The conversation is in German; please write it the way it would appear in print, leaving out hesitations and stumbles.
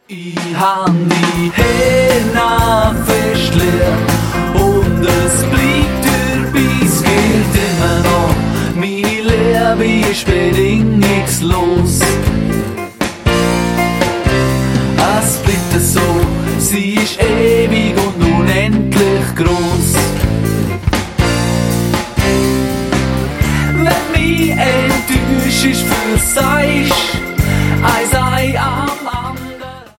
Ich hab die Hände festgelegt und es bleibt dabei, es gilt immer noch. Meine Liebe ist bedingungslos. Es bleibt so, sie ist ewig